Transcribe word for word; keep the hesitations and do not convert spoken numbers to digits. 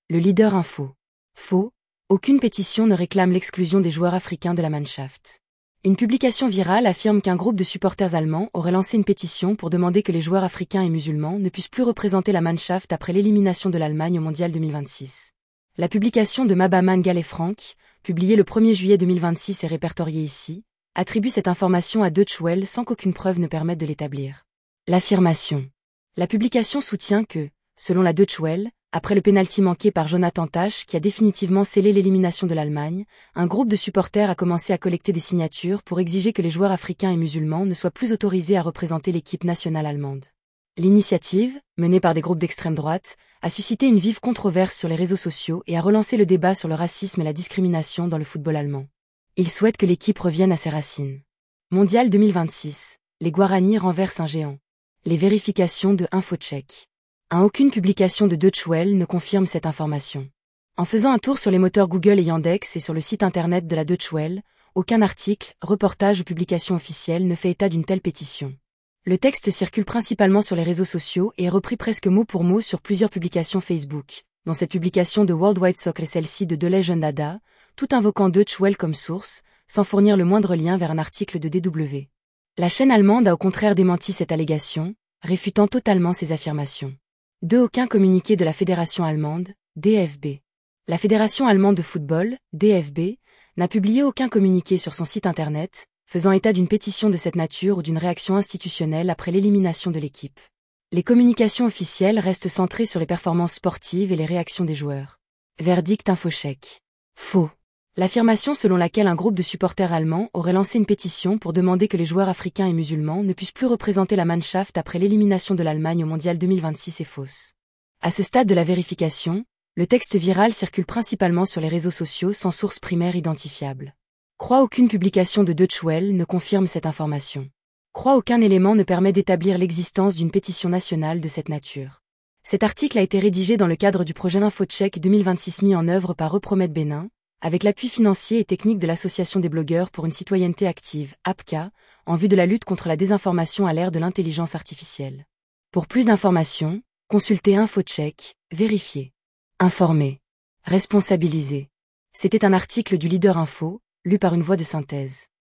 Le leader info. Faux. Aucune pétition ne réclame l'exclusion des joueurs africains de la Mannschaft. Une publication virale affirme qu'un groupe de supporters allemands aurait lancé une pétition pour demander que les joueurs africains et musulmans ne puissent plus représenter la Mannschaft après l'élimination de l'Allemagne au Mondial deux mille vingt-six. La publication de Maba Mangal et Frank, publiée le premier juillet deux mille vingt-six et répertoriée ici, attribue cette information à Deutsche Welle sans qu'aucune preuve ne permette de l'établir. L'affirmation. La publication soutient que, selon la Deutsche Welle, après le pénalty manqué par Jonathan Tah qui a définitivement scellé l'élimination de l'Allemagne, un groupe de supporters a commencé à collecter des signatures pour exiger que les joueurs africains et musulmans ne soient plus autorisés à représenter l'équipe nationale allemande. L'initiative, menée par des groupes d'extrême droite, a suscité une vive controverse sur les réseaux sociaux et a relancé le débat sur le racisme et la discrimination dans le football allemand. Ils souhaitent que l'équipe revienne à ses racines. Mondial deux mille vingt-six, les Guarani renversent un géant. Les vérifications de InfoCheck. Un aucune publication de Deutsche Welle ne confirme cette information. En faisant un tour sur les moteurs Google et Yandex et sur le site internet de la Deutsche Welle, aucun article, reportage ou publication officielle ne fait état d'une telle pétition. Le texte circule principalement sur les réseaux sociaux et est repris presque mot pour mot sur plusieurs publications Facebook, dont cette publication de World Wide Soccer et celle-ci de The Legend Dada, tout invoquant Deutsche Welle comme source, sans fournir le moindre lien vers un article de D W. La chaîne allemande a au contraire démenti cette allégation, réfutant totalement ces affirmations. De aucun communiqué de la Fédération allemande, D F B. La Fédération allemande de football, D F B, n'a publié aucun communiqué sur son site internet, faisant état d'une pétition de cette nature ou d'une réaction institutionnelle après l'élimination de l'équipe. Les communications officielles restent centrées sur les performances sportives et les réactions des joueurs. Verdict InfoCheck. Faux. L'affirmation selon laquelle un groupe de supporters allemands aurait lancé une pétition pour demander que les joueurs africains et musulmans ne puissent plus représenter la Mannschaft après l'élimination de l'Allemagne au Mondial deux mille vingt-six est fausse. À ce stade de la vérification, le texte viral circule principalement sur les réseaux sociaux sans source primaire identifiable. Croit aucune publication de Deutsche Welle ne confirme cette information. Croit aucun élément ne permet d'établir l'existence d'une pétition nationale de cette nature. Cet article a été rédigé dans le cadre du projet InfoCheck deux mille vingt-six mis en œuvre par Repromet Bénin, avec l'appui financier et technique de l'Association des blogueurs pour une citoyenneté active, A P C A, en vue de la lutte contre la désinformation à l'ère de l'intelligence artificielle. Pour plus d'informations, consultez InfoCheck, vérifiez. Informer. Responsabiliser. C'était un article du Leader Info, lu par une voix de synthèse.